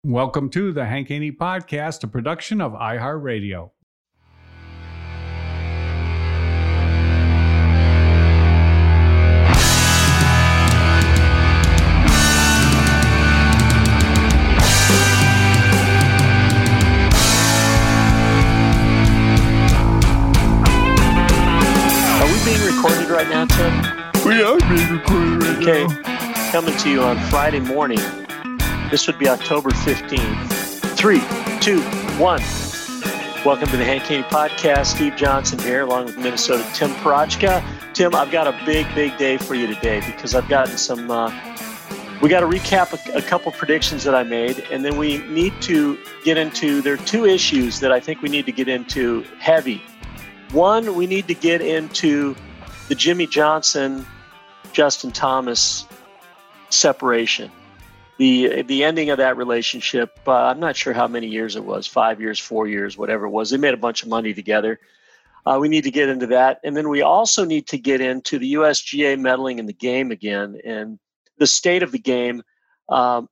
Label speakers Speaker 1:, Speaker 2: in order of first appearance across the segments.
Speaker 1: Welcome to the Hank Haney Podcast, a production of iHeartRadio.
Speaker 2: Are we being recorded right now, Tim?
Speaker 3: We are being recorded right
Speaker 2: Okay,
Speaker 3: now.
Speaker 2: coming to you on Friday morning. This would be October 15th. 3, 2, 1. Welcome to the Hank Haney Podcast. Steve Johnson here, along with Minnesota Tim Parachka. Tim, I've got a big day for you today because I've gotten some. We got to recap a couple predictions that I made, and then we need to get into. There are two issues that I think we need to get into heavy. One, we need to get into the Jimmy Johnson, Justin Thomas separation. The ending of that relationship, I'm not sure how many years it was, 5 years, 4 years, whatever it was. They made a bunch of money together. We need to get into that. And then we also need to get into the USGA meddling in the game again and the state of the game. What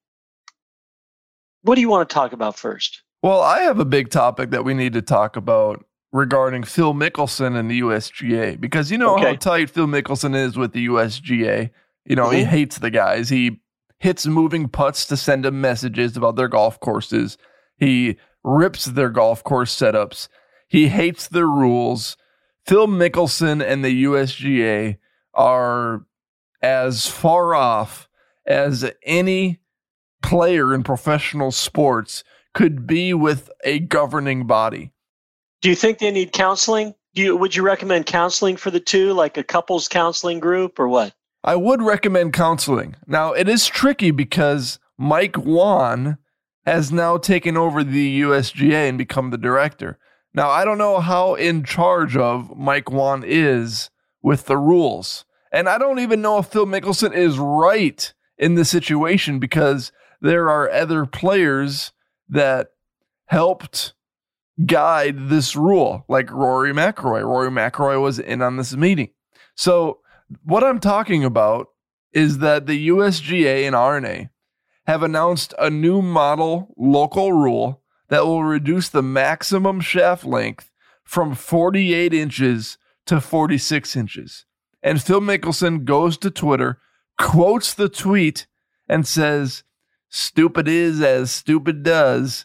Speaker 2: do you want to talk about first?
Speaker 3: Well, I have a big topic that we need to talk about regarding Phil Mickelson and the USGA, because you know how tight Phil Mickelson is with the USGA. You know, he hates the guys. He hits moving putts to send them messages about their golf courses. He rips their golf course setups. He hates their rules. Phil Mickelson and the USGA are as far off as any player in professional sports could be with a governing body.
Speaker 2: Do you think they need counseling? Would you recommend counseling for the two, like a couples counseling group or what?
Speaker 3: I would recommend counseling. Now, it is tricky because Mike Whan has now taken over the USGA and become the director. Now, I don't know how in charge of Mike Whan is with the rules. And I don't even know if Phil Mickelson is right in this situation because there are other players that helped guide this rule, like Rory McIlroy. Rory McIlroy was in on this meeting. So what I'm talking about is that the USGA and R&A have announced a new model local rule that will reduce the maximum shaft length from 48 inches to 46 inches. And Phil Mickelson goes to Twitter, quotes the tweet, and says, "Stupid is as stupid does,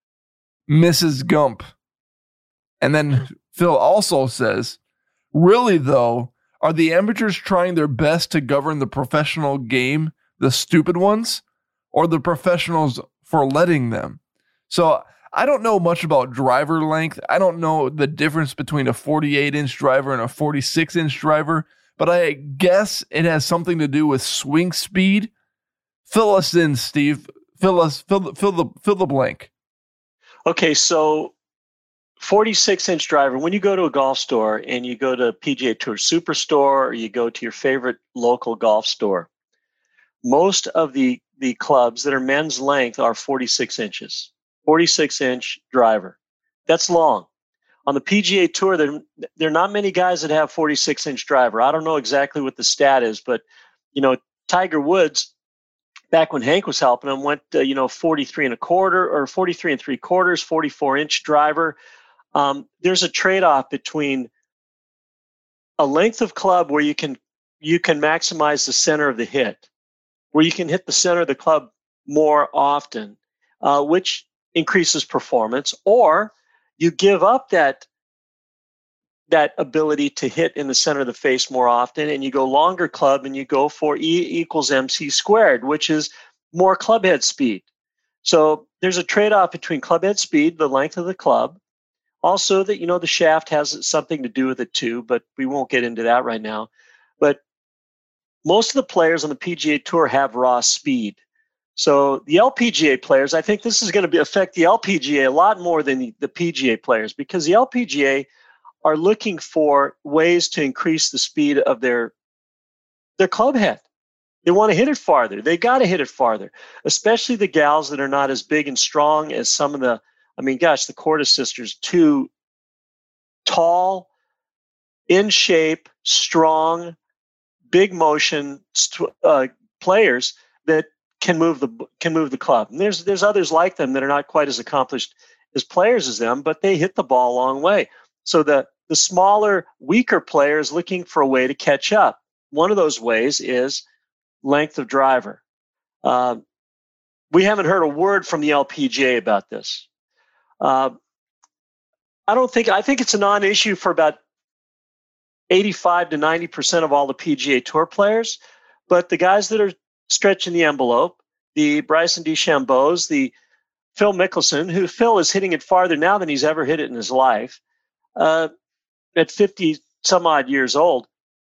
Speaker 3: Mrs. Gump." And then Phil also says, "Really though, are the amateurs trying their best to govern the professional game, the stupid ones, or the professionals for letting them?" So I don't know much about driver length. I don't know the difference between a 48-inch driver and a 46-inch driver, but I guess it has something to do with swing speed. Fill us in, Steve. Fill the blank.
Speaker 2: Okay, so 46-inch driver, when you go to a golf store and you go to PGA Tour Superstore or you go to your favorite local golf store, most of the clubs that are men's length are 46 inches, 46-inch driver. That's long. On the PGA Tour, there are not many guys that have 46-inch driver. I don't know exactly what the stat is, but, you know, Tiger Woods, back when Hank was helping him, went, 43 and a quarter or 43 and 3/4, 44-inch driver. There's a trade-off between a length of club where you can maximize the center of the hit, where you can hit the center of the club more often, which increases performance, or you give up that ability to hit in the center of the face more often, and you go longer club and you go for E equals MC squared, which is more club head speed. So there's a trade-off between club head speed, the length of the club. Also, that the shaft has something to do with it too, but we won't get into that right now. But most of the players on the PGA Tour have raw speed. So the LPGA players, I think this is going to affect the LPGA a lot more than the PGA players, because the LPGA are looking for ways to increase the speed of their club head. They want to hit it farther. They got to hit it farther, especially the gals that are not as big and strong as some of the. I mean, gosh, the Cordes sisters, two tall, in shape, strong, big motion players that can move the club. And there's others like them that are not quite as accomplished as players as them, but they hit the ball a long way. So the smaller, weaker players looking for a way to catch up. One of those ways is length of driver. We haven't heard a word from the LPGA about this. I think it's a non-issue for about 85 to 90% of all the PGA Tour players, but the guys that are stretching the envelope, the Bryson DeChambeaus, the Phil Mickelson, who Phil is hitting it farther now than he's ever hit it in his life, at 50 some odd years old,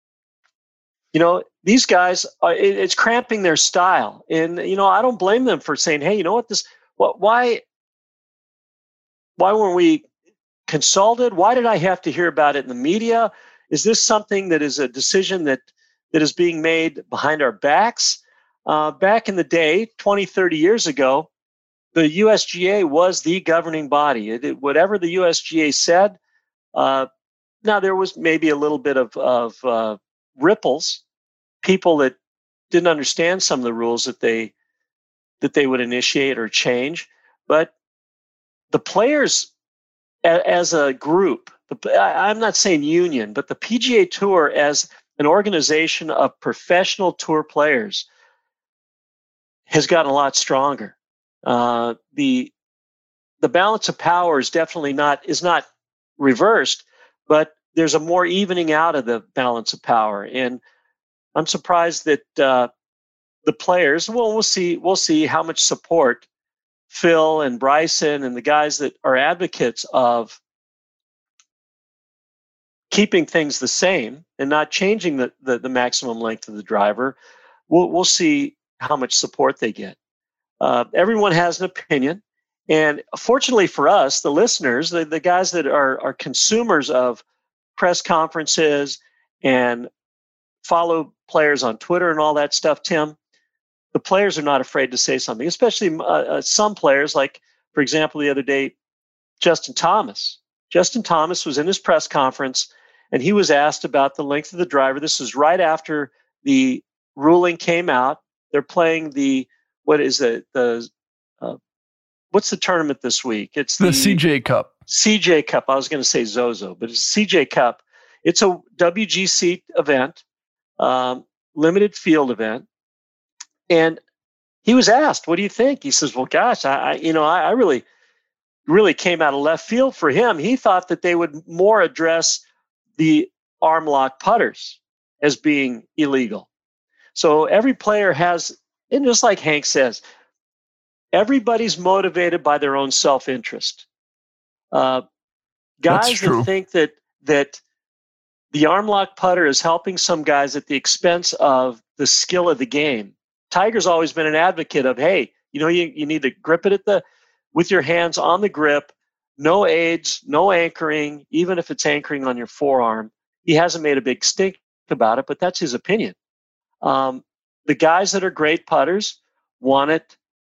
Speaker 2: these guys, it's cramping their style. And, I don't blame them for saying, hey, why weren't we consulted? Why did I have to hear about it in the media? Is this something that is a decision that is being made behind our backs? Back in the day, 20, 30 years ago, the USGA was the governing body. Whatever the USGA said, now there was maybe a little bit of ripples, people that didn't understand some of the rules that they would initiate or change. But the players as a group, I'm not saying union, but the PGA Tour as an organization of professional tour players has gotten a lot stronger. The balance of power is definitely not reversed, but there's a more evening out of the balance of power. And I'm surprised that the players, we'll see how much support Phil and Bryson and the guys that are advocates of keeping things the same and not changing the maximum length of the driver. We'll see how much support they get. Everyone has an opinion. And fortunately for us, the listeners, the guys that are consumers of press conferences and follow players on Twitter and all that stuff, Tim, the players are not afraid to say something, especially some players, like, for example, the other day, Justin Thomas. Justin Thomas was in his press conference, and he was asked about the length of the driver. This was right after the ruling came out. They're playing what's the tournament this week? It's the
Speaker 3: CJ Cup.
Speaker 2: CJ Cup. I was going to say Zozo, but it's CJ Cup. It's a WGC event, limited field event. And he was asked, what do you think? He says, well, gosh, I really came out of left field for him. He thought that they would more address the arm lock putters as being illegal. So every player has, and just like Hank says, everybody's motivated by their own self-interest. Guys that think that the arm lock putter is helping some guys at the expense of the skill of the game. Tiger's always been an advocate of, hey, you need to grip it with your hands on the grip, no aids, no anchoring, even if it's anchoring on your forearm. He hasn't made a big stink about it, but that's his opinion. The guys that are great putters don't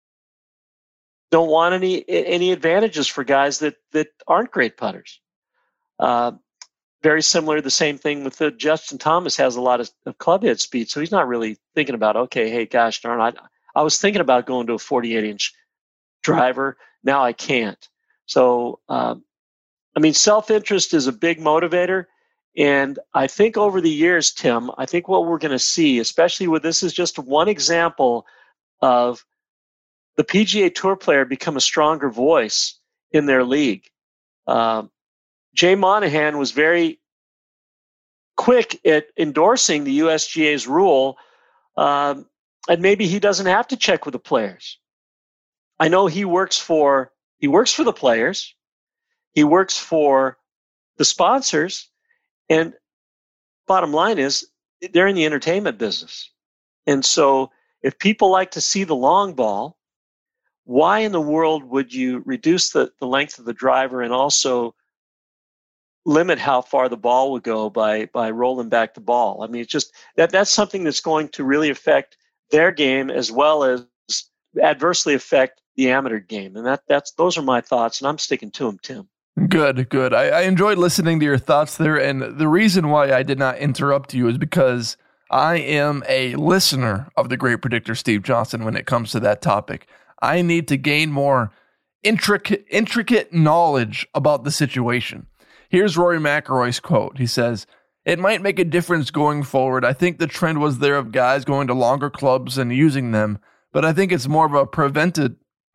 Speaker 2: want any advantages for guys that aren't great putters. Very similar, the same thing with Justin Thomas has a lot of club head speed, so he's not really thinking about, okay, hey, gosh darn, I was thinking about going to a 48-inch driver. Now I can't. So, self-interest is a big motivator. And I think over the years, Tim, I think what we're going to see, especially with this is just one example of the PGA Tour player become a stronger voice in their league. Jay Monahan was very quick at endorsing the USGA's rule, and maybe he doesn't have to check with the players. I know he works for the players, he works for the sponsors, and bottom line is they're in the entertainment business. And so if people like to see the long ball, why in the world would you reduce the length of the driver and also limit how far the ball would go by rolling back the ball? I mean, it's just that's something that's going to really affect their game as well as adversely affect the amateur game. And those are my thoughts, and I'm sticking to them, Tim.
Speaker 3: Good. I enjoyed listening to your thoughts there, and the reason why I did not interrupt you is because I am a listener of the great predictor Steve Johnson when it comes to that topic. I need to gain more intricate knowledge about the situation. Here's Rory McIlroy's quote. He says, "It might make a difference going forward. I think the trend was there of guys going to longer clubs and using them, but I think it's more of a preventative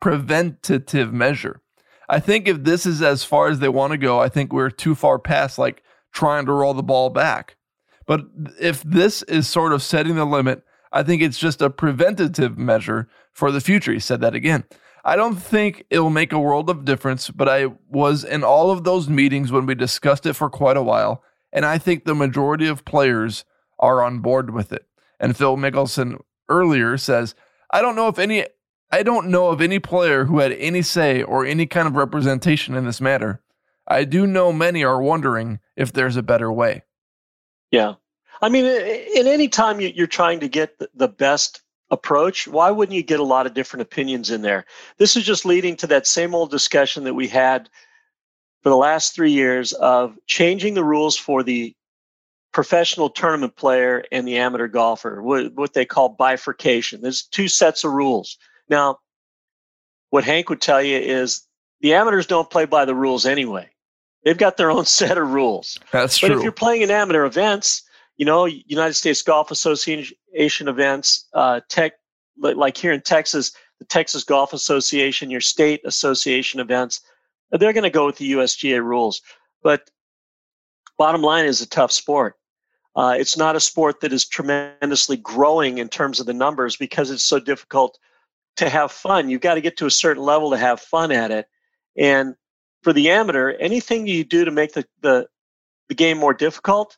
Speaker 3: measure. I think if this is as far as they want to go, I think we're too far past like trying to roll the ball back. But if this is sort of setting the limit, I think it's just a preventative measure for the future." He said that again. "I don't think it'll make a world of difference, but I was in all of those meetings when we discussed it for quite a while, and I think the majority of players are on board with it." And Phil Mickelson earlier says, I don't know of any player who had any say or any kind of representation in this matter. I do know many are wondering if there's a better way."
Speaker 2: Yeah. I mean, in any time you're trying to get the best approach, why wouldn't you get a lot of different opinions in there? This is just leading to that same old discussion that we had for the last 3 years of changing the rules for the professional tournament player and the amateur golfer, what they call bifurcation. There's two sets of rules. Now, what Hank would tell you is the amateurs don't play by the rules anyway. They've got their own set of rules.
Speaker 3: That's
Speaker 2: true.
Speaker 3: But
Speaker 2: if you're playing in amateur events, United States Golf Association events, like here in Texas, the Texas Golf Association, your state association events, they're going to go with the USGA rules. But bottom line is a tough sport. It's not a sport that is tremendously growing in terms of the numbers because it's so difficult to have fun. You've got to get to a certain level to have fun at it. And for the amateur, anything you do to make the game more difficult,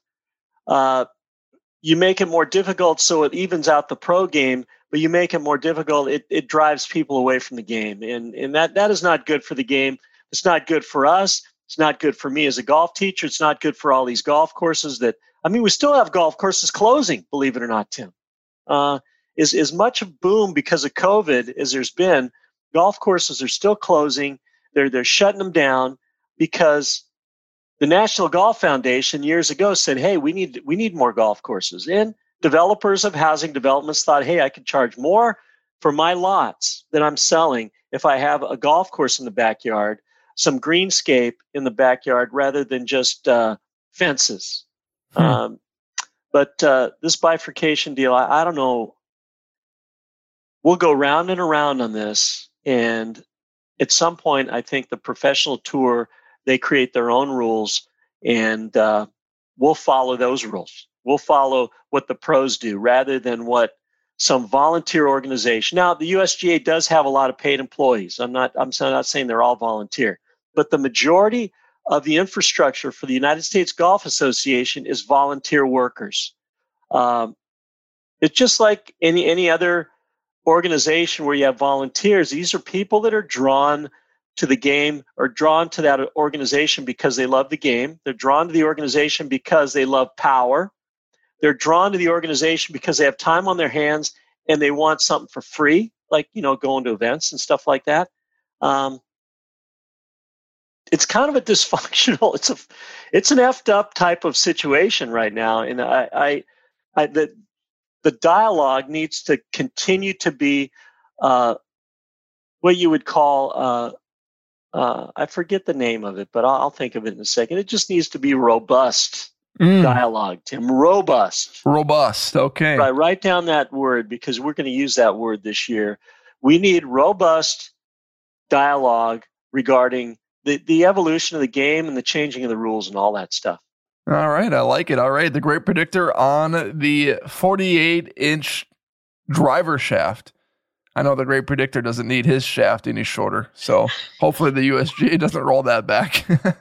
Speaker 2: you make it more difficult so it evens out the pro game, but you make it more difficult, it drives people away from the game. And that is not good for the game. It's not good for us. It's not good for me as a golf teacher. It's not good for all these golf courses we still have golf courses closing, believe it or not, Tim. As much of boom because of COVID as there's been, golf courses are still closing. They're shutting them down because the National Golf Foundation years ago said, hey, we need more golf courses. And developers of housing developments thought, hey, I could charge more for my lots that I'm selling if I have a golf course in the backyard, some greenscape in the backyard rather than just fences. But this bifurcation deal, I don't know. We'll go round and around on this. And at some point, I think the professional tour, they create their own rules, and we'll follow those rules. We'll follow what the pros do rather than what some volunteer organization. Now, the USGA does have a lot of paid employees. I'm not saying they're all volunteer, but the majority of the infrastructure for the United States Golf Association is volunteer workers. It's just like any other organization where you have volunteers. These are people that are drawn to the game or drawn to that organization because they love the game. They're drawn to the organization because they love power. They're drawn to the organization because they have time on their hands and they want something for free, like, going to events and stuff like that. It's kind of a dysfunctional, it's an effed up type of situation right now. And the dialogue needs to continue to be what you would call, I forget the name of it, but I'll think of it in a second. It just needs to be robust dialogue, Tim. Robust.
Speaker 3: Okay.
Speaker 2: Right. Write down that word because we're going to use that word this year. We need robust dialogue regarding the evolution of the game and the changing of the rules and all that stuff.
Speaker 3: All right. I like it. All right. The great predictor on the 48-inch driver shaft. I know the great predictor doesn't need his shaft any shorter, so hopefully the USGA doesn't roll that back.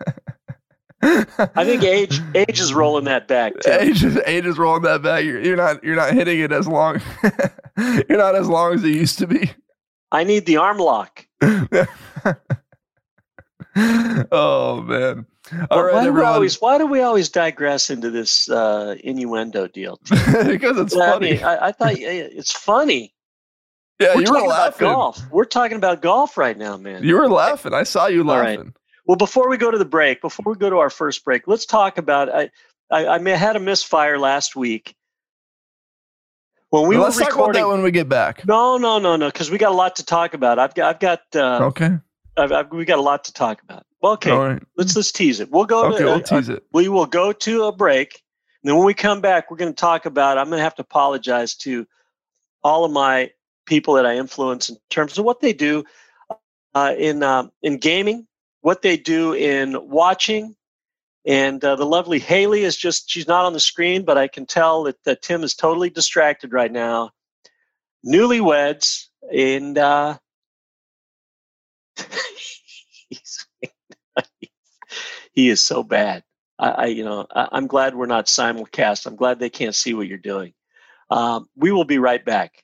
Speaker 2: I think age is rolling that back too.
Speaker 3: Age is rolling that back. You're not hitting it as long. You're not as long as it used to be.
Speaker 2: I need the arm lock.
Speaker 3: Oh man! All right,
Speaker 2: everyone. Why do we always digress into this innuendo deal?
Speaker 3: Because it's funny.
Speaker 2: I thought it's funny.
Speaker 3: Yeah,
Speaker 2: you were laughing. Golf. We're talking about golf right now, man.
Speaker 3: You were laughing. I saw you laughing.
Speaker 2: Right. Well, before we go to the break, before we go to our first break, let's talk about. I had a misfire last week. When we
Speaker 3: Let's
Speaker 2: were
Speaker 3: talk about
Speaker 2: recording,
Speaker 3: that when we get back.
Speaker 2: no, because we got a lot to talk about.
Speaker 3: Okay.
Speaker 2: We got a lot to talk about. Well, okay,
Speaker 3: All right.
Speaker 2: let's tease it. We'll go.
Speaker 3: We'll tease it.
Speaker 2: We will go to a break, and then when we come back, we're going to talk about. I'm going to have to apologize to all of my people that I influence in terms of what they do in gaming, what they do in watching. And the lovely Haley she's not on the screen, but I can tell that Tim is totally distracted right now. Newlyweds, and he is so bad. I'm glad we're not simulcast. I'm glad they can't see what you're doing. We will be right back.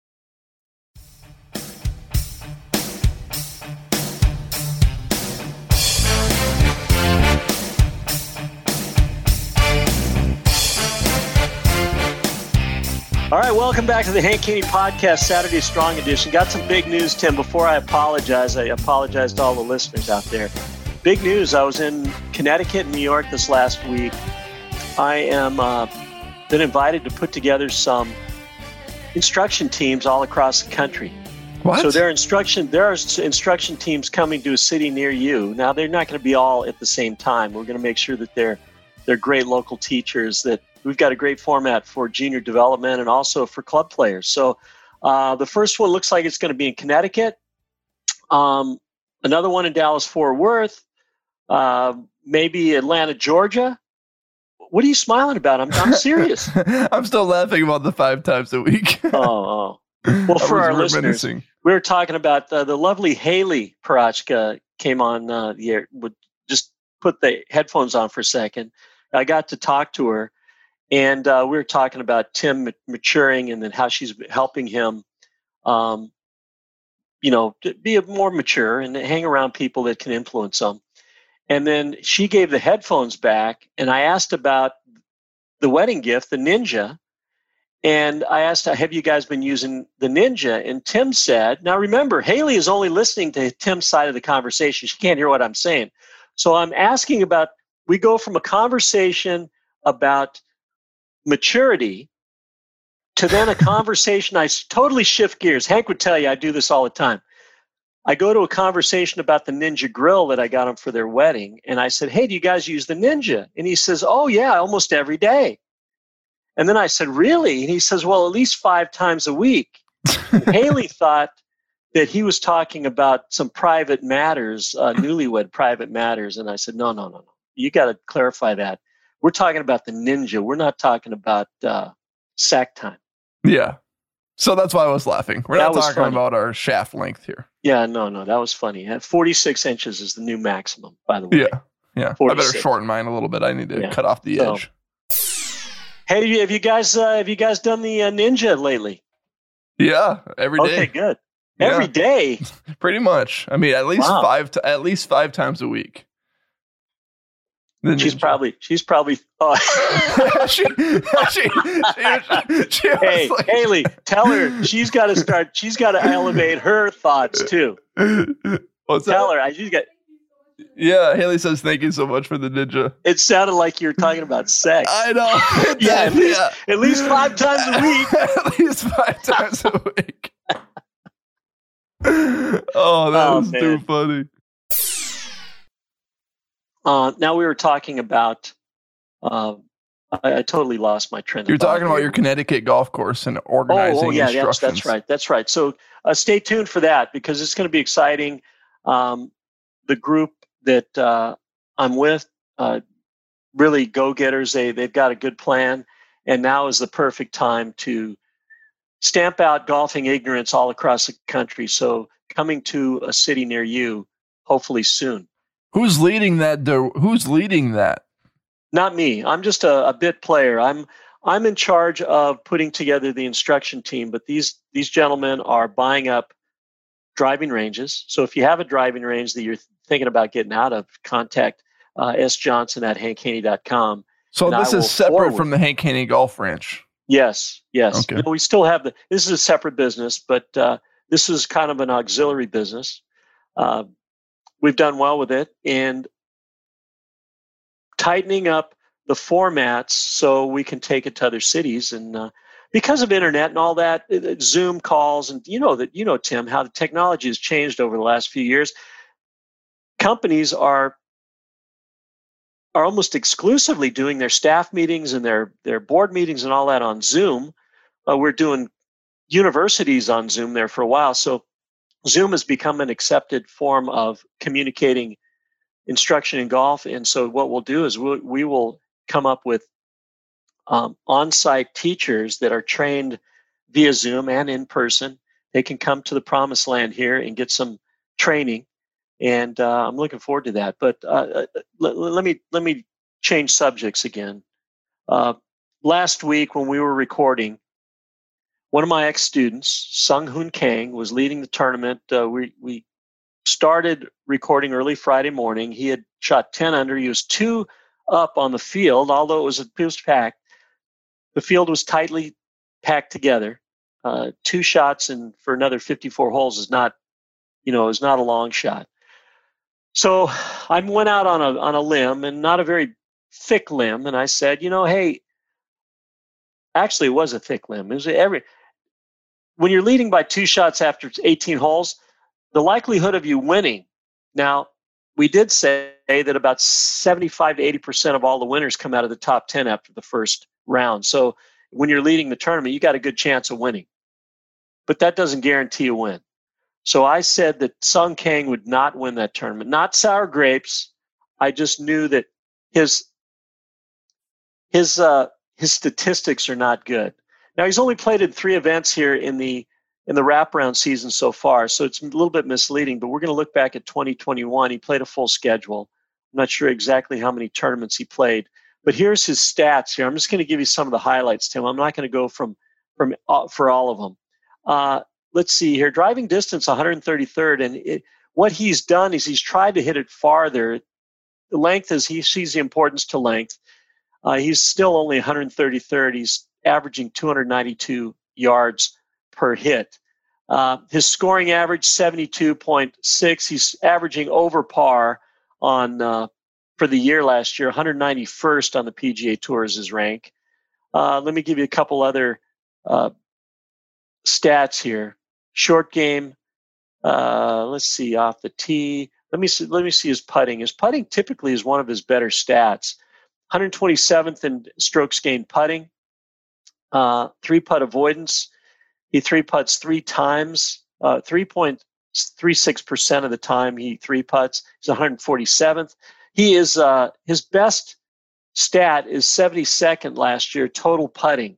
Speaker 2: All right, welcome back to the Hank Haney Podcast, Saturday Strong Edition. Got some big news, Tim. Before I apologize to all the listeners out there. Big news, I was in Connecticut and New York this last week. I am been invited to put together some instruction teams all across the country.
Speaker 3: What?
Speaker 2: So there are instruction teams coming to a city near you. Now, they're not going to be all at the same time. We're going to make sure that they're great local teachers, that we've got a great format for junior development and also for club players. So the first one looks like it's going to be in Connecticut. Another one in Dallas-Fort Worth. Maybe Atlanta, Georgia. What are you smiling about? I'm serious.
Speaker 3: I'm still laughing about the 5 times a week.
Speaker 2: Oh. Well, for our listeners, we were talking about the lovely Haley Parachka came on the air. Would just put the headphones on for a second. I got to talk to her, and we were talking about Tim maturing and then how she's helping him, to be more mature and hang around people that can influence him. And then she gave the headphones back, and I asked about the wedding gift, the Ninja. And I asked, have you guys been using the Ninja? And Tim said, now remember, Haley is only listening to Tim's side of the conversation. She can't hear what I'm saying. So I'm asking about, we go from a conversation about maturity to then a conversation, I totally shift gears. Hank would tell you I do this all the time. I go to a conversation about the Ninja grill that I got them for their wedding. And I said, hey, do you guys use the Ninja? And he says, oh, yeah, almost every day. And then I said, really? And he says, well, at least 5 times a week. Haley thought that he was talking about some private matters, newlywed private matters. And I said, no. You got to clarify that. We're talking about the Ninja. We're not talking about sack time.
Speaker 3: Yeah. So that's why I was laughing. We're not talking about our shaft length here.
Speaker 2: Yeah, no. That was funny. 46 inches is the new maximum, by the way.
Speaker 3: Yeah.
Speaker 2: 46.
Speaker 3: I better shorten mine a little bit. I need to cut off the edge.
Speaker 2: Hey, have you guys done the Ninja lately?
Speaker 3: Yeah, every day.
Speaker 2: Okay, good. Every day.
Speaker 3: Pretty much. I mean, at least 5 times a week.
Speaker 2: She's probably. Oh. Hey, like, Haley, tell her she's got to start. She's got to elevate her thoughts too. Tell her. She's got.
Speaker 3: Yeah, Haley says thank you so much for the Ninja.
Speaker 2: It sounded like you were talking about sex.
Speaker 3: I know.
Speaker 2: At least 5 times a week.
Speaker 3: At least 5 times a week. Oh, that was too funny.
Speaker 2: Now we were talking about. I totally lost my train of thought.
Speaker 3: You're talking about your Connecticut golf course and organizing instructions.
Speaker 2: That's right. So stay tuned for that because it's going to be exciting. The group that I'm with, really go-getters. They've got a good plan, and now is the perfect time to stamp out golfing ignorance all across the country. So coming to a city near you, hopefully soon.
Speaker 3: Who's leading that?
Speaker 2: Not me. I'm just a bit player. I'm in charge of putting together the instruction team, but these gentlemen are buying up driving ranges. So if you have a driving range that you're thinking about getting out of, contact sjohnson@hankhaney.com.
Speaker 3: So this is separate from the Hank Haney Golf Ranch?
Speaker 2: Yes.
Speaker 3: Okay.
Speaker 2: We still have this is a separate business, but this is kind of an auxiliary business. We've done well with it and tightening up the formats so we can take it to other cities. And because of internet and all that, Zoom calls, and Tim, how the technology has changed over the last few years. Companies are almost exclusively doing their staff meetings and their board meetings and all that on Zoom. We're doing universities on Zoom there for a while. So Zoom has become an accepted form of communicating instruction in golf. And so what we'll do is we will come up with on-site teachers that are trained via Zoom and in person. They can come to the promised land here and get some training. And I'm looking forward to that. But let me change subjects again. Last week when we were recording, one of my ex-students, Sung Hoon Kang, was leading the tournament. We started recording early Friday morning. He had shot 10 under. He was 2 up on the field, although it was packed. The field was tightly packed together. 2 shots and for another 54 holes is not a long shot. So I went out on a limb, and not a very thick limb, and I said, hey, actually it was a thick limb. It was when you're leading by 2 shots after 18 holes, the likelihood of you winning. Now, we did say that about 75 to 80% of all the winners come out of the top 10 after the first round. So when you're leading the tournament, you got a good chance of winning. But that doesn't guarantee a win. So I said that Sung Kang would not win that tournament. Not sour grapes. I just knew that his statistics are not good. Now, he's only played in 3 events here in the wraparound season so far, so it's a little bit misleading, but we're going to look back at 2021. He played a full schedule. I'm not sure exactly how many tournaments he played, but here's his stats here. I'm just going to give you some of the highlights, Tim. I'm not going to go for all of them. Let's see here. Driving distance, 133rd, and what he's done is he's tried to hit it farther. The length is he sees the importance to length. He's still only 133rd. He's averaging 292 yards per hit. His scoring average, 72.6. He's averaging over par on for the year last year, 191st on the PGA Tour is his rank. Let me give you a couple other stats here. Short game, let's see, off the tee. Let me see his putting. His putting typically is one of his better stats. 127th in strokes gained putting, 3-putt avoidance. He 3-putts 3 times, 3.36% of the time he 3-putts. He's 147th. He is his best stat is 72nd last year, total putting,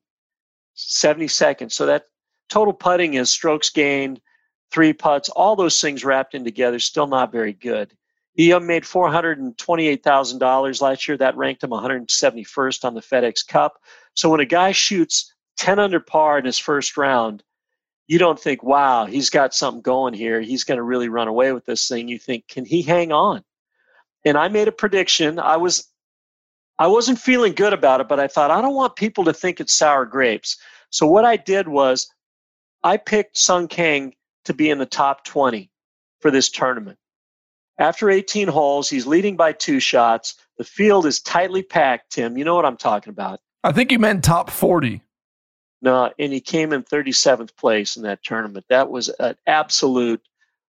Speaker 2: 72nd. So that total putting is strokes gained, 3 putts, all those things wrapped in together, still not very good. He made $428,000 last year. That ranked him 171st on the FedEx Cup. So when a guy shoots 10 under par in his first round, you don't think, wow, he's got something going here. He's going to really run away with this thing. You think, can he hang on? And I made a prediction. I wasn't feeling good about it, but I thought, I don't want people to think it's sour grapes. So what I did was I picked Sung Kang to be in the top 20 for this tournament. After 18 holes, he's leading by 2 shots. The field is tightly packed, Tim. You know what I'm talking about.
Speaker 3: I think you meant top 40.
Speaker 2: No, and he came in 37th place in that tournament. That was an absolute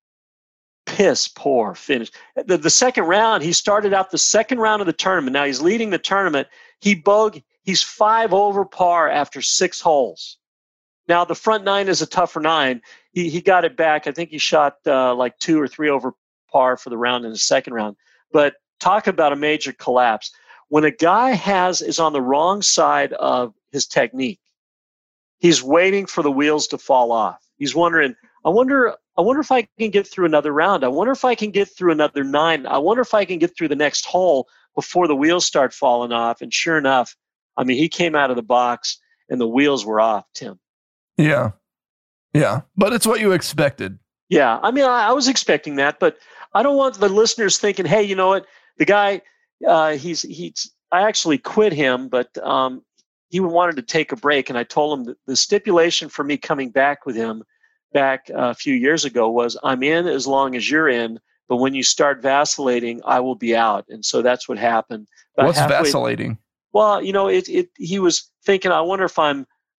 Speaker 2: piss poor finish. The second round, he started out the second round of the tournament. Now he's leading the tournament. He's 5 over par after 6 holes. Now the front 9 is a tougher 9. He got it back. I think he shot like 2 or 3 over par for the round in the second round. But talk about a major collapse. When a guy is on the wrong side of his technique, he's waiting for the wheels to fall off. He's wondering, I wonder if I can get through another round. I wonder if I can get through another 9. I wonder if I can get through the next hole before the wheels start falling off. And sure enough, I mean, he came out of the box and the wheels were off, Tim.
Speaker 3: Yeah. Yeah. But it's what you expected.
Speaker 2: Yeah. I mean, I was expecting that, but I don't want the listeners thinking, hey, you know what? The guy, I actually quit him, but he wanted to take a break. And I told him that the stipulation for me coming back with him back a few years ago was I'm in as long as you're in, but when you start vacillating, I will be out. And so that's what happened.
Speaker 3: What's vacillating?
Speaker 2: Well, you know, he was thinking, I wonder if I'm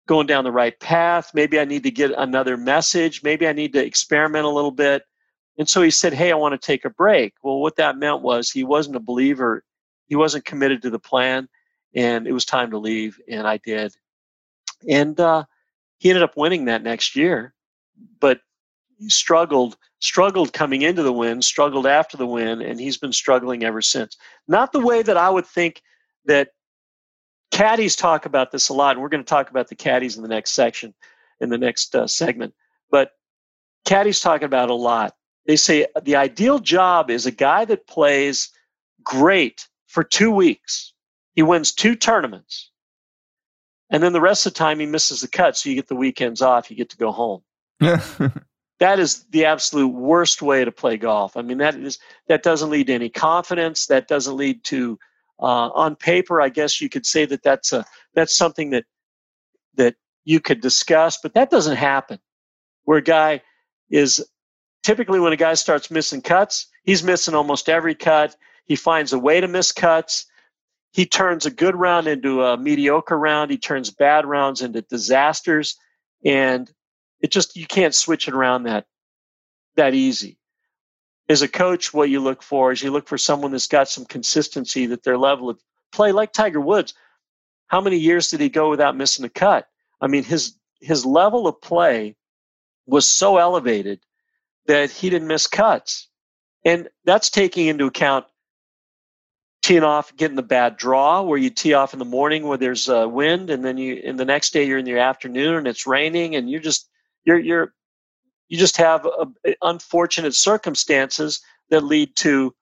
Speaker 2: going down the right path. Maybe I need to get another message. Maybe I need to experiment a little bit. And so he said, hey, I want to take a break. Well, what that meant was he wasn't a believer. He wasn't committed to the plan, and it was time to leave, and I did. And he ended up winning that next year, but he struggled coming into the win, struggled after the win, and he's been struggling ever since. Not the way that I would think that caddies talk about this a lot, and we're going to talk about the caddies in the next section, in the next segment. But caddies talk about it a lot. They say the ideal job is a guy that plays great for 2 weeks. He wins 2 tournaments. And then the rest of the time he misses the cut, so you get the weekends off, you get to go home. That is the absolute worst way to play golf. I mean, that doesn't lead to any confidence. That doesn't lead to, on paper, I guess you could say that that's something that you could discuss, but that doesn't happen. Where a guy is, typically when a guy starts missing cuts, he's missing almost every cut. He finds a way to miss cuts. He turns a good round into a mediocre round. He turns bad rounds into disasters. And you can't switch it around that easy. As a coach, what you look for is you look for someone that's got some consistency, that their level of play, like Tiger Woods. How many years did he go without missing a cut? I mean, his level of play was so elevated that he didn't miss cuts. And that's taking into account teeing off, getting the bad draw, where you tee off in the morning where there's wind, and then in the next day you're in the afternoon and it's raining, and you just have unfortunate circumstances that lead to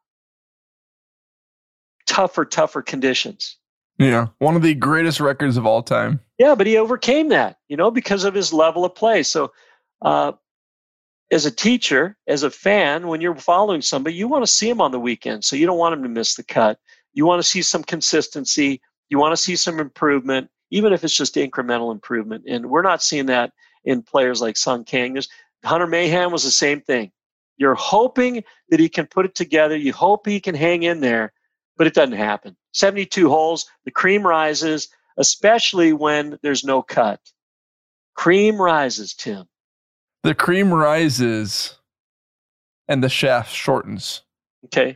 Speaker 2: tougher conditions.
Speaker 3: Yeah, one of the greatest records of all time.
Speaker 2: Yeah, but he overcame that, because of his level of play. So as a teacher, as a fan, when you're following somebody, you want to see him on the weekend, so you don't want him to miss the cut. You want to see some consistency. You want to see some improvement, even if it's just incremental improvement. And we're not seeing that in players like Sung Kang. Hunter Mahan was the same thing. You're hoping that he can put it together. You hope he can hang in there, but it doesn't happen. 72 holes, the cream rises, especially when there's no cut. Cream rises, Tim.
Speaker 3: The cream rises and the shaft shortens.
Speaker 2: Okay.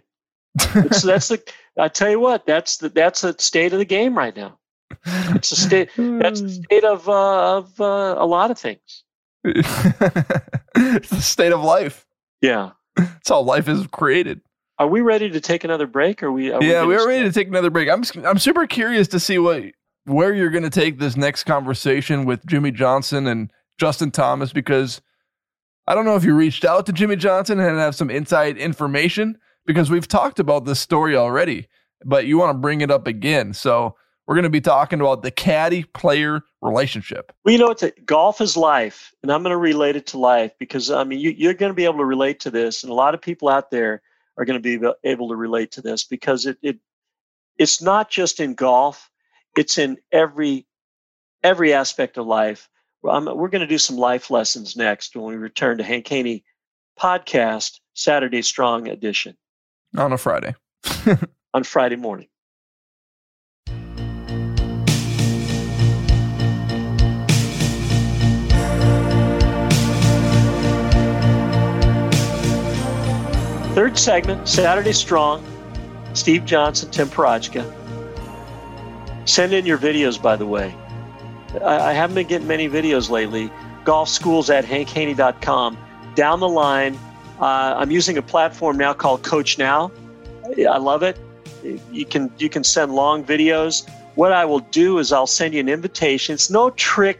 Speaker 2: I tell you what, that's the state of the game right now. It's a state. That's the state of a lot of things.
Speaker 3: It's the state of life.
Speaker 2: Yeah,
Speaker 3: that's how life is created.
Speaker 2: Are we ready to take another break? We are
Speaker 3: ready to take another break. I'm super curious to see where you're going to take this next conversation with Jimmy Johnson and Justin Thomas, because I don't know if you reached out to Jimmy Johnson and have some inside information, because we've talked about this story already, but you want to bring it up again. So we're going to be talking about the caddy-player relationship.
Speaker 2: Well, golf is life, and I'm going to relate it to life, because, you're going to be able to relate to this, and a lot of people out there are going to be able to relate to this, because it's not just in golf. It's in every aspect of life. We're going to do some life lessons next when we return to Hank Haney Podcast, Saturday Strong edition.
Speaker 3: On a Friday.
Speaker 2: On Friday morning. Third segment, Saturday Strong, Steve Johnson, Tim Parachka. Send in your videos, by the way. I haven't been getting many videos lately. golfschools@hankhaney.com. Down the line, I'm using a platform now called Coach Now. I love it. You can send long videos. What I will do is I'll send you an invitation. It's no trick.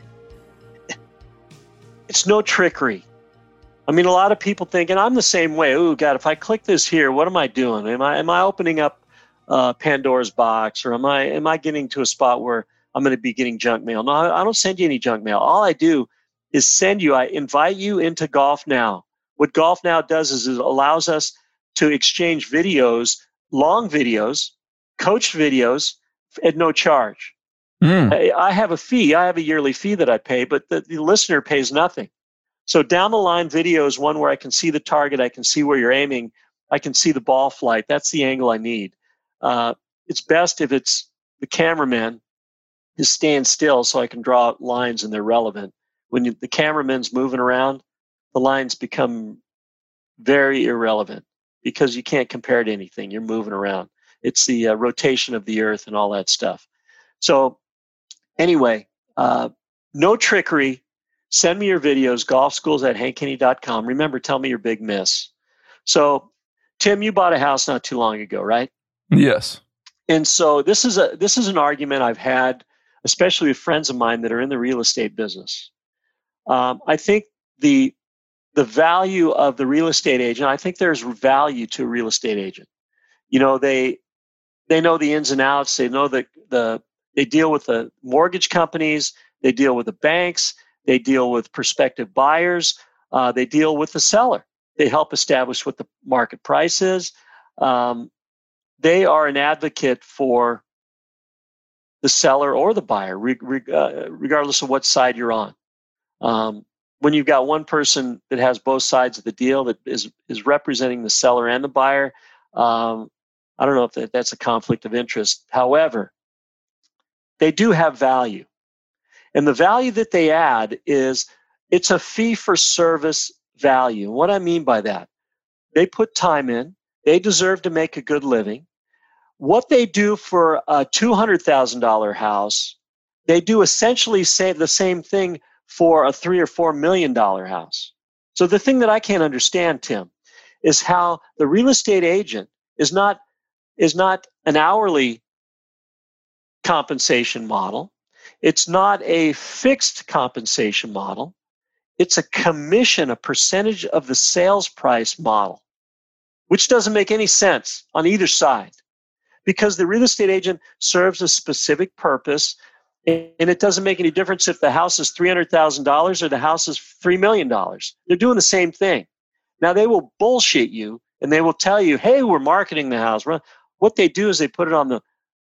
Speaker 2: It's no trickery. I mean, a lot of people think, and I'm the same way. Oh God, if I click this here, what am I doing? Am I opening up Pandora's box, or am I getting to a spot where I'm going to be getting junk mail? No, I don't send you any junk mail. All I do is I invite you into Golf Now. What Golf Now does is it allows us to exchange videos, long videos, coached videos at no charge. I have a fee. I have a yearly fee that I pay, but the listener pays nothing. So down the line video is one where I can see the target. I can see where you're aiming. I can see the ball flight. That's the angle I need. It's best if it's the cameraman is stand still so I can draw out lines and they're relevant. When the cameraman's moving around, the lines become very irrelevant because you can't compare it to anything. You're moving around. It's the rotation of the earth and all that stuff. So anyway, no trickery. Send me your videos, golfschools@hankkenney.com. Remember, tell me your big miss. So, Tim, you bought a house not too long ago, right?
Speaker 3: Yes.
Speaker 2: And so this is an argument I've had, especially with friends of mine that are in the real estate business. I think the value of the real estate agent, I think there's value to a real estate agent. You know, they know the ins and outs. They know they deal with the mortgage companies. They deal with the banks. They deal with prospective buyers. They deal with the seller. They help establish what the market price is. They are an advocate for the seller or the buyer, regardless of what side you're on. When you've got one person that has both sides of the deal that is representing the seller and the buyer, I don't know if that's a conflict of interest. However, they do have value. And the value that they add is it's a fee-for-service value. What I mean by that, they put time in. They deserve to make a good living. What they do for a $200,000 house, they do essentially the same thing for a $3 or $4 million house. So the thing that I can't understand, Tim, is how the real estate agent is not an hourly compensation model. It's not a fixed compensation model. It's a commission, a percentage of the sales price model, which doesn't make any sense on either side because the real estate agent serves a specific purpose, and it doesn't make any difference if the house is $300,000 or the house is $3 million. They're doing the same thing. Now, they will bullshit you, and they will tell you, hey, we're marketing the house. What they do is they put it on the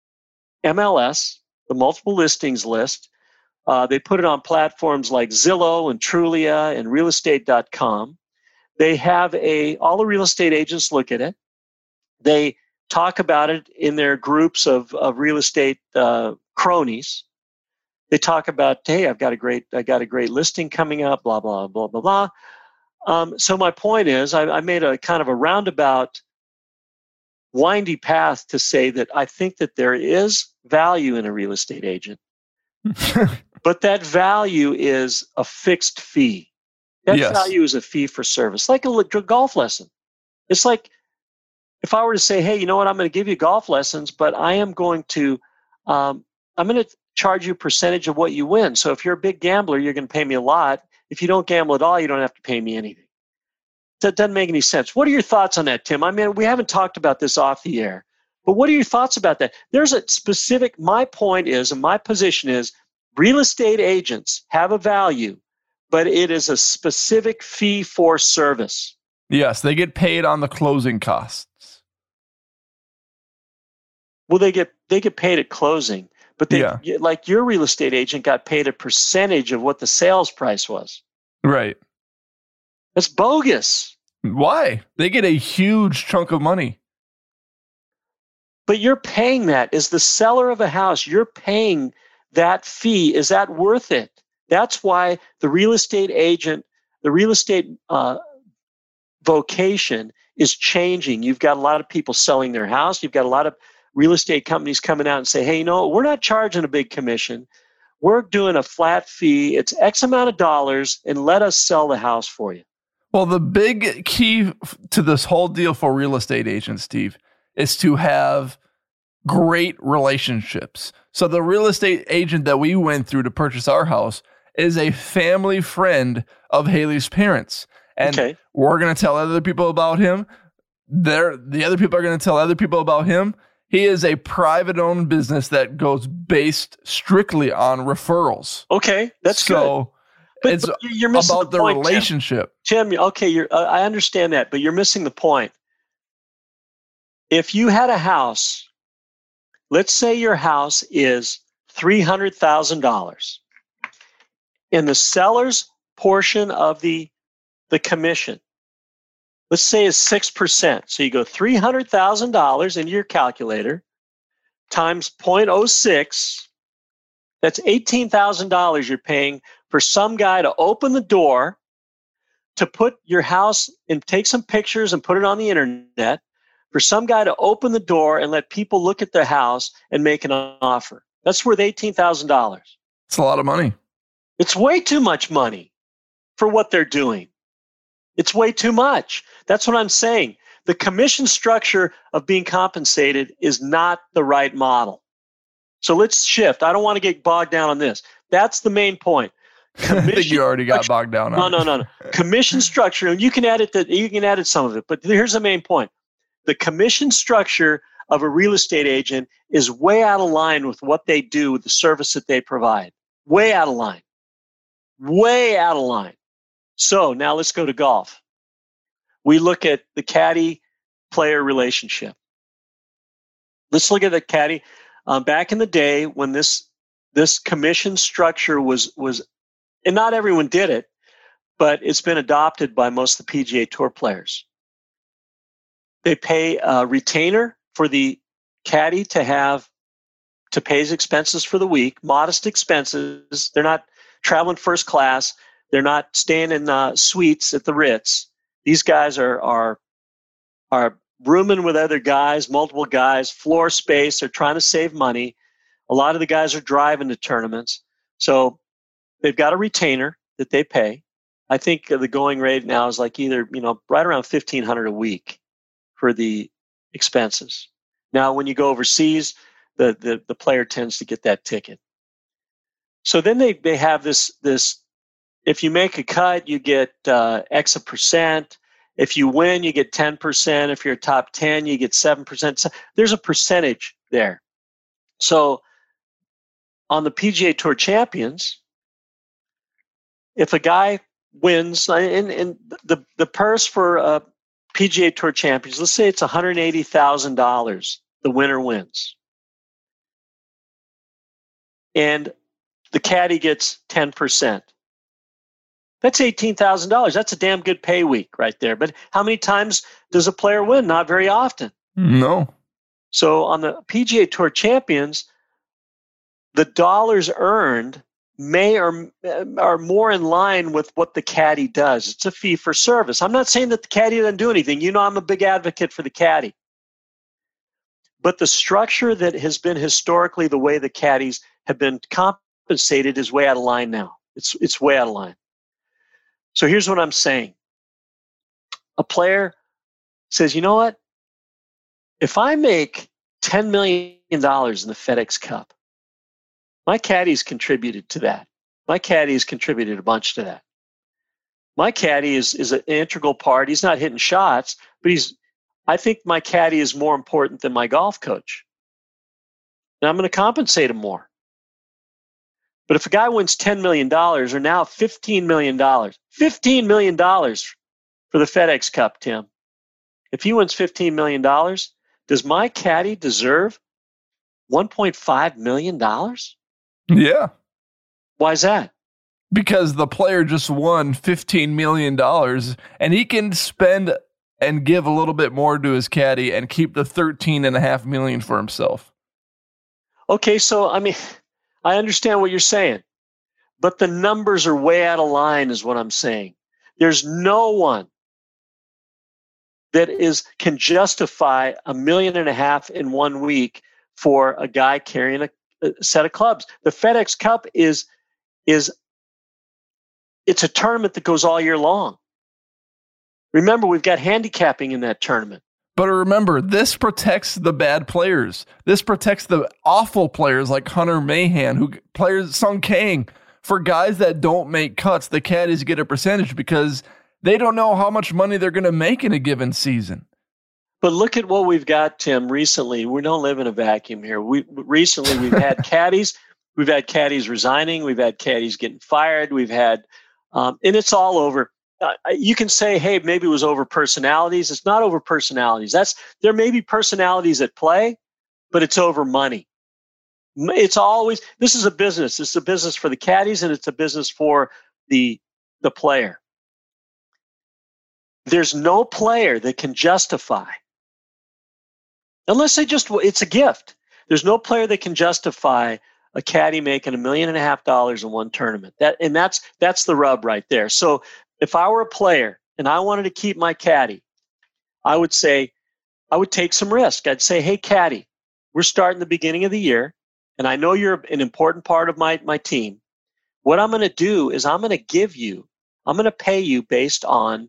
Speaker 2: MLS, the multiple listings list. They put it on platforms like Zillow and Trulia and realestate.com. They have all the real estate agents look at it. They talk about it in their groups of real estate cronies. They talk about, hey, I got a great listing coming up, blah, blah, blah, blah, blah. So my point is I made a kind of a roundabout, windy path to say that I think that there is value in a real estate agent. But that value is a fixed fee. That value is a fee for service, like a golf lesson. It's like if I were to say, hey, you know what, I'm going to give you golf lessons, but I am going to charge you a percentage of what you win. So if you're a big gambler, you're going to pay me a lot. If you don't gamble at all, you don't have to pay me anything. That doesn't make any sense. What are your thoughts on that, Tim? I mean, we haven't talked about this off the air, but what are your thoughts about that? There's a specific, my point is, and my position is, real estate agents have a value, but it is a specific fee for service.
Speaker 3: Yes, they get paid on the closing costs.
Speaker 2: Well, they get paid at closing, but like your real estate agent got paid a percentage of what the sales price was.
Speaker 3: Right.
Speaker 2: That's bogus.
Speaker 3: Why? They get a huge chunk of money.
Speaker 2: But you're paying that. As the seller of a house, you're paying that fee. Is that worth it? That's why the real estate agent, the real estate vocation is changing. You've got a lot of people selling their house. You've got a lot of real estate companies coming out and say, hey, you know, we're not charging a big commission. We're doing a flat fee. It's X amount of dollars, and let us sell the house for you.
Speaker 3: Well, the big key to this whole deal for real estate agents, Steve, is to have great relationships. So the real estate agent that we went through to purchase our house is a family friend of Haley's parents. And we're going to tell other people about him. The other people are going to tell other people about him. He is a private-owned business that goes based strictly on referrals.
Speaker 2: Okay, that's good.
Speaker 3: But it's
Speaker 2: you're missing
Speaker 3: about the
Speaker 2: point,
Speaker 3: relationship.
Speaker 2: Tim, okay, I understand that, but you're missing the point. If you had a house, let's say your house is $300,000, and the seller's portion of the commission, let's say is 6%. So you go $300,000 into your calculator times 0.06 That's $18,000 you're paying for some guy to open the door, to put your house and take some pictures and put it on the internet, for some guy to open the door and let people look at the house and make an offer. That's worth $18,000.
Speaker 3: It's a lot of money.
Speaker 2: It's way too much money for what they're doing. It's way too much. That's what I'm saying. The commission structure of being compensated is not the right model. So let's shift. I don't want to get bogged down on this. That's the main point.
Speaker 3: I think you already got bogged down on it.
Speaker 2: No. Commission structure, and you can edit some of it, but here's the main point. The commission structure of a real estate agent is way out of line with what they do with the service that they provide. Way out of line. Way out of line. So now let's go to golf. We look at the caddy-player relationship. Let's look at the caddy. Back in the day when this commission structure was, and not everyone did it, but it's been adopted by most of the PGA Tour players. They pay a retainer for the caddy to pay his expenses for the week, modest expenses. They're not traveling first class. They're not staying in suites at the Ritz. These guys are rooming with other guys, multiple guys, floor space. They're trying to save money. A lot of the guys are driving to tournaments. So they've got a retainer that they pay. I think the going rate now is like either, right around $1,500 a week for the expenses. Now, when you go overseas, the player tends to get that ticket. So then they have this, if you make a cut, you get X percent. If you win, you get 10%. If you're top 10, you get 7%. So there's a percentage there. So on the PGA Tour Champions, if a guy wins, and the purse for PGA Tour Champions, let's say it's $180,000, the winner wins. And the caddy gets 10%. That's $18,000. That's a damn good pay week right there. But how many times does a player win? Not very often.
Speaker 3: No.
Speaker 2: So on the PGA Tour Champions, the dollars earned are more in line with what the caddy does. It's a fee for service. I'm not saying that the caddy doesn't do anything. I'm a big advocate for the caddy. But the structure that has been historically the way the caddies have been compensated is way out of line now. It's way out of line. So here's what I'm saying. A player says, you know what? If I make $10 million in the FedEx Cup, my caddy's contributed to that. My caddy has contributed a bunch to that. My caddy is an integral part. He's not hitting shots, but I think my caddy is more important than my golf coach. And I'm going to compensate him more. But if a guy wins $10 million or now $15 million, $15 million for the FedEx Cup, Tim. If he wins $15 million, does my caddy deserve $1.5 million?
Speaker 3: Yeah.
Speaker 2: Why is that?
Speaker 3: Because the player just won $15 million and he can spend and give a little bit more to his caddy and keep the $13.5 million for himself.
Speaker 2: Okay, so I understand what you're saying, but the numbers are way out of line is what I'm saying. There's no one that can justify $1.5 million in 1 week for a guy carrying a set of clubs. The FedEx Cup it's a tournament that goes all year long. Remember, we've got handicapping in that tournament.
Speaker 3: But remember, this protects the bad players. This protects the awful players like Hunter Mahan, Sung Kang. For guys that don't make cuts, the caddies get a percentage because they don't know how much money they're going to make in a given season.
Speaker 2: But look at what we've got, Tim, recently. We don't live in a vacuum here. Recently we've had caddies. We've had caddies resigning. We've had caddies getting fired. We've had, and it's all over. You can say, hey, maybe it was over personalities. It's not over personalities. There may be personalities at play, but it's over money. It's always, this is a business. This is a business for the caddies, and it's a business for the player. There's no player that can justify, unless it's a gift. There's no player that can justify a caddy making $1.5 million in one tournament. That's the rub right there. So if I were a player and I wanted to keep my caddy, I would take some risk. I'd say, hey, caddy, we're starting the beginning of the year, and I know you're an important part of my team. What I'm going to do is I'm going to pay you based on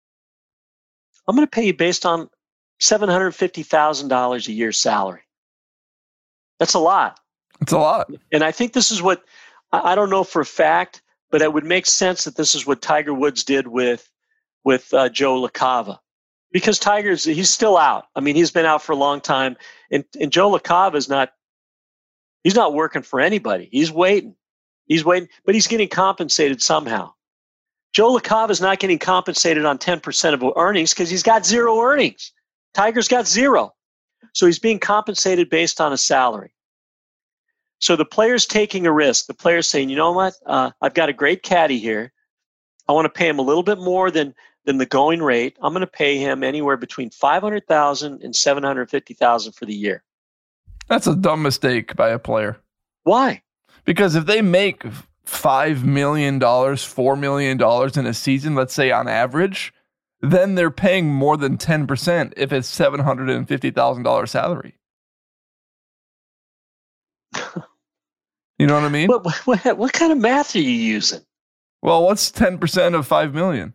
Speaker 2: $750,000 a year salary. That's a lot.
Speaker 3: It's a lot.
Speaker 2: And I think this is what, I don't know for a fact, but it would make sense that this is what Tiger Woods did with Joe LaCava. Because he's still out. I mean, he's been out for a long time. And Joe LaCava he's not working for anybody. He's waiting, but he's getting compensated somehow. Joe LaCava is not getting compensated on 10% of earnings because he's got zero earnings. Tiger's got zero. So he's being compensated based on a salary. So the player's taking a risk. The player's saying, you know what? I've got a great caddy here. I want to pay him a little bit more than the going rate. I'm going to pay him anywhere between $500,000 and $750,000 for the year.
Speaker 3: That's a dumb mistake by a player.
Speaker 2: Why?
Speaker 3: Because if they make $5 million, $4 million in a season, let's say on average, then they're paying more than 10% if it's $750,000 salary. You know what I mean?
Speaker 2: What kind of math are you using?
Speaker 3: Well, what's 10% of $5 million?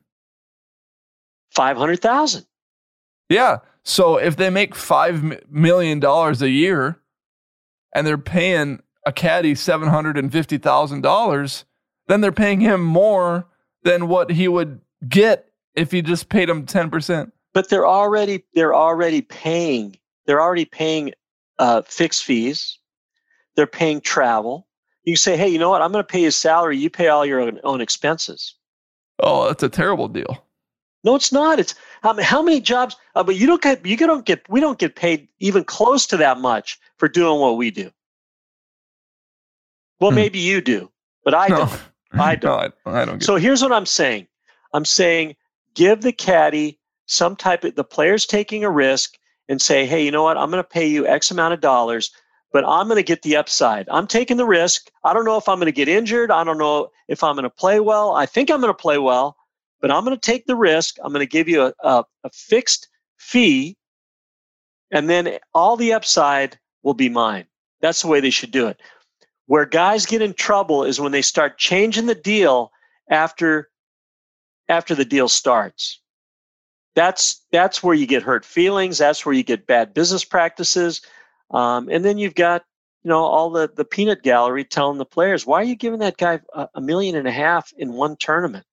Speaker 2: 500,000.
Speaker 3: Yeah. So if they make $5 million a year and they're paying a caddy $750,000, then they're paying him more than what he would get if he just paid him 10%.
Speaker 2: But they're already paying fixed fees. They're paying travel. You say, hey, you know what? I'm going to pay his salary. You pay all your own expenses.
Speaker 3: Oh, that's a terrible deal.
Speaker 2: No, it's not. It's how many jobs? But we don't get paid even close to that much for doing what we do. Well, maybe you do, but I don't. I don't.
Speaker 3: No, I don't.
Speaker 2: So here's what I'm saying. I'm saying give the caddy some type of, the player's taking a risk and say, hey, you know what? I'm going to pay you X amount of dollars, but I'm going to get the upside. I'm taking the risk. I don't know if I'm going to get injured. I don't know if I'm going to play well. I think I'm going to play well, but I'm going to take the risk. I'm going to give you a fixed fee, and then all the upside will be mine. That's the way they should do it. Where guys get in trouble is when they start changing the deal after the deal starts. That's where you get hurt feelings. That's where you get bad business practices. And then you've got, all the peanut gallery telling the players, why are you giving that guy $1.5 million in one tournament?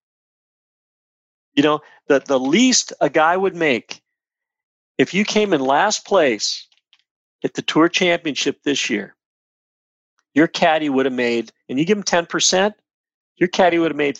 Speaker 2: The least a guy would make if you came in last place at the Tour Championship this year, your caddy would have made, and you give him 10%, your caddy would have made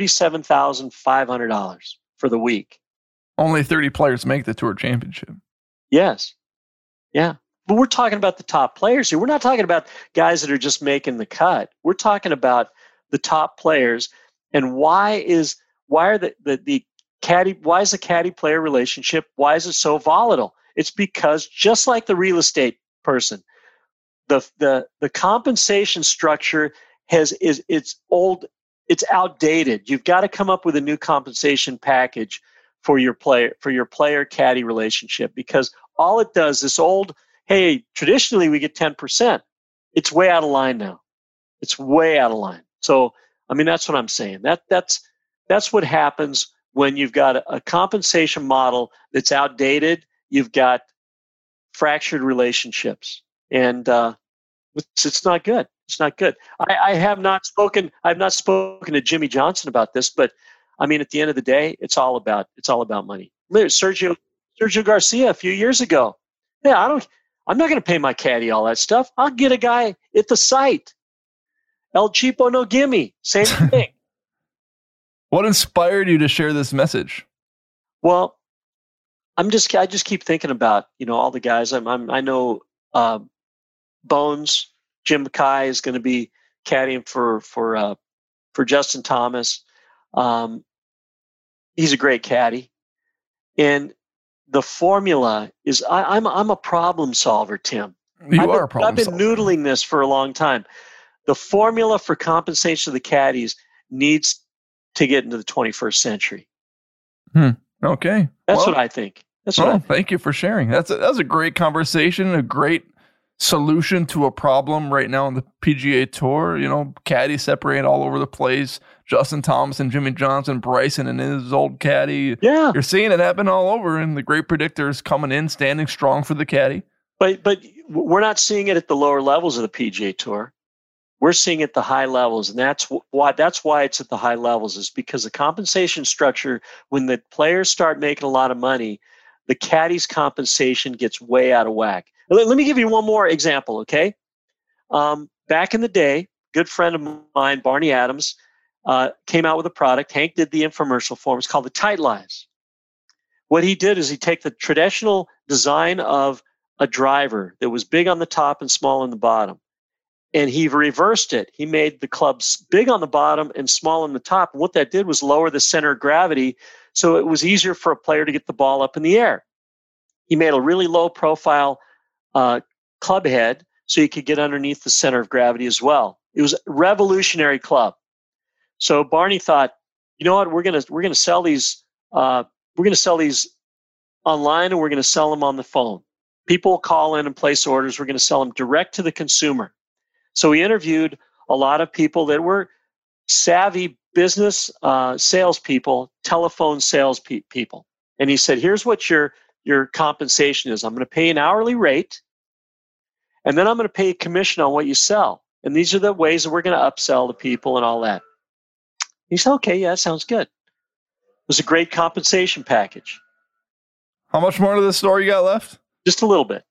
Speaker 2: $37,500 for the week.
Speaker 3: Only 30 players make the Tour Championship.
Speaker 2: Yes. Yeah. But we're talking about the top players here. We're not talking about guys that are just making the cut. We're talking about the top players. And why is the caddy player relationship, why is it so volatile? It's because just like the real estate person, the compensation structure it's old, it's outdated. You've got to come up with a new compensation package for your player caddy relationship, because all it does, this old, hey, traditionally we get 10%. It's way out of line now. It's way out of line. So, that's what I'm saying. That's what happens when you've got a compensation model that's outdated. You've got fractured relationships, and it's not good. It's not good. I have not spoken to Jimmy Johnson about this, but at the end of the day, it's all about money. Sergio Garcia a few years ago. Yeah, I'm not going to pay my caddy all that stuff. I'll get a guy at the site. El Cheapo no gimme. Same thing.
Speaker 3: What inspired you to share this message?
Speaker 2: Well, I just keep thinking about, all the guys. I know Bones, Jim Mackay is going to be caddying for Justin Thomas. He's a great caddy, and the formula is I'm a problem solver, Tim.
Speaker 3: You are a problem
Speaker 2: solver. I've been noodling this for a long time. the formula for compensation of the caddies needs to get into the 21st century.
Speaker 3: Okay.
Speaker 2: That's what I think.
Speaker 3: Thank you for sharing. That was a great conversation, a great solution to a problem right now on the PGA Tour. You know, caddies separate all over the place. Justin Thomas and Jimmy Johnson, Bryson and his old caddy.
Speaker 2: Yeah.
Speaker 3: You're seeing it happen all over, and the great predictors coming in, standing strong for the caddy.
Speaker 2: But we're not seeing it at the lower levels of the PGA Tour. We're seeing it at the high levels, and that's why it's at the high levels, is because the compensation structure, when the players start making a lot of money, the caddy's compensation gets way out of whack. Let me give you one more example, okay? Back in the day, good friend of mine, Barney Adams, came out with a product. Hank did the infomercial for him. It's called the Tight Lies. What he did is he take the traditional design of a driver that was big on the top and small on the bottom, and he reversed it. He made the clubs big on the bottom and small on the top. And what that did was lower the center of gravity, so it was easier for a player to get the ball up in the air. He made a really low profile club head so you could get underneath the center of gravity as well. It was a revolutionary club. So Barney thought, you know what, we're gonna sell these online, and we're gonna sell them on the phone. People call in and place orders. We're gonna sell them direct to the consumer. So he interviewed a lot of people that were savvy business salespeople, telephone sales people, and he said, here's what your compensation is. I'm going to pay an hourly rate, and then I'm going to pay a commission on what you sell. And these are the ways that we're going to upsell the people and all that. He said, okay, yeah, that sounds good. It was a great compensation package.
Speaker 3: How much more of the story you got left?
Speaker 2: Just a little bit.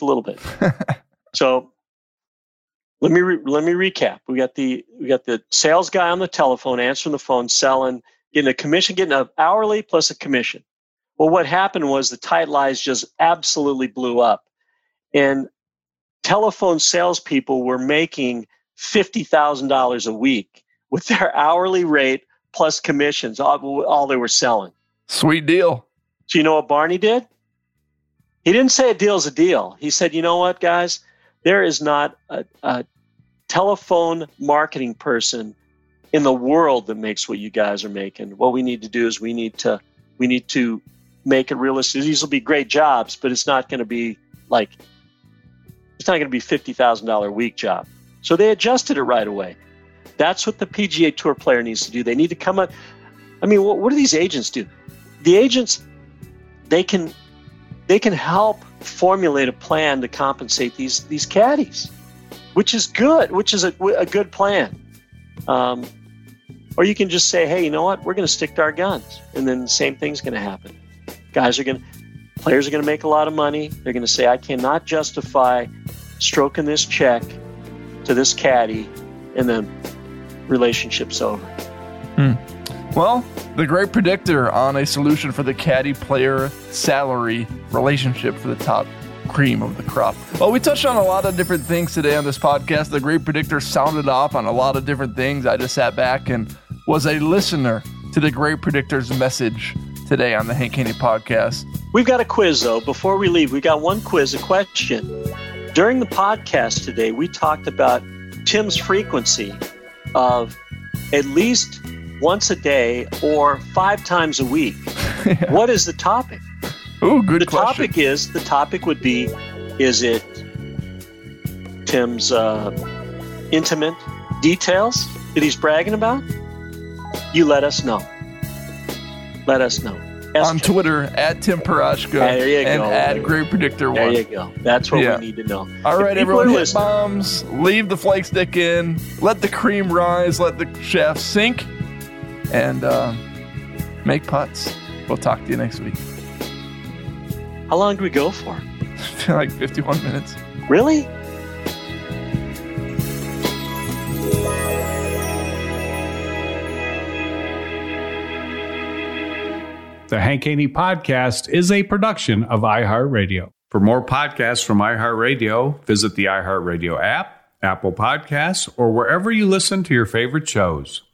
Speaker 2: So let me recap. We got the sales guy on the telephone answering the phone, selling, getting a commission, getting an hourly plus a commission. Well, what happened was the Tight Lies just absolutely blew up, and telephone salespeople were making $50,000 a week with their hourly rate plus commissions, all they were selling.
Speaker 3: Sweet deal.
Speaker 2: So you know what Barney did? He didn't say a deal's a deal. He said, you know what, guys? There is not a telephone marketing person in the world that makes what you guys are making. What we need to do is we need to make it realistic. These will be great jobs, but it's not going to be $50,000 a week job. So they adjusted it right away. That's what the PGA Tour player needs to do. They need to come up. I mean, what do these agents do? The agents, they can help formulate a plan to compensate these caddies, which is good, which is a good plan. Or you can just say, hey, you know what? We're going to stick to our guns. And then the same thing's going to happen. Players are going to make a lot of money. They're going to say, I cannot justify stroking this check to this caddy, and then relationship's over.
Speaker 3: Well, the great predictor on a solution for the caddy-player salary relationship for the top cream of the crop. Well, we touched on a lot of different things today on this podcast. The great predictor sounded off on a lot of different things. I just sat back and was a listener to the great predictor's message today on the Hank Haney podcast.
Speaker 2: We've got a quiz, though. Before we leave, we got one quiz, a question. During the podcast today, we talked about Tim's frequency of at least once a day or 5 times a week. Yeah. What is the topic?
Speaker 3: Ooh, good question.
Speaker 2: The topic would be, is it Tim's intimate details that he's bragging about? You let us know. Let us know.
Speaker 3: On Twitter, at Tim Parachka, and at Great Predictor1.
Speaker 2: There you go. That's what we need to know.
Speaker 3: All right, everyone, hit bombs, leave the flake stick in, let the cream rise, let the shaft sink, and make putts. We'll talk to you next week.
Speaker 2: How long do we go for?
Speaker 3: I feel like 51 minutes.
Speaker 2: Really?
Speaker 1: The Hank Haney Podcast is a production of iHeartRadio. For more podcasts from iHeartRadio, visit the iHeartRadio app, Apple Podcasts, or wherever you listen to your favorite shows.